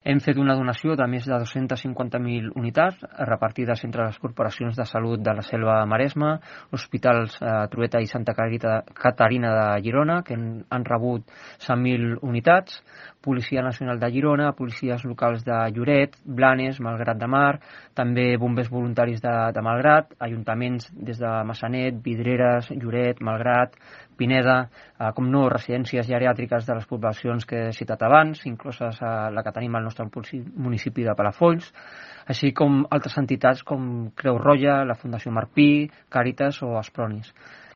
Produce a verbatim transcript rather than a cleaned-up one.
Hem fet una donació de més de dos-centes cinquanta mil unitats repartides entre les corporacions de salut de la Selva Maresma, hospitals eh, Trueta i Santa Caterina de Girona, que han, han rebut cent mil unitats, Policia Nacional de Girona, policies locals de Lloret, Blanes, Malgrat de Mar, també bombers voluntaris de, de Malgrat, ajuntaments des de Massanet, Vidreres, Lloret, Malgrat, Pineda, eh, com no, residències geriàtriques de les poblacions que he citat abans, incloses eh, la que tenim al nostre municipi de Palafolls, així com altres entitats com Creu Roja, la Fundació Marpí, Càritas o Aspronis.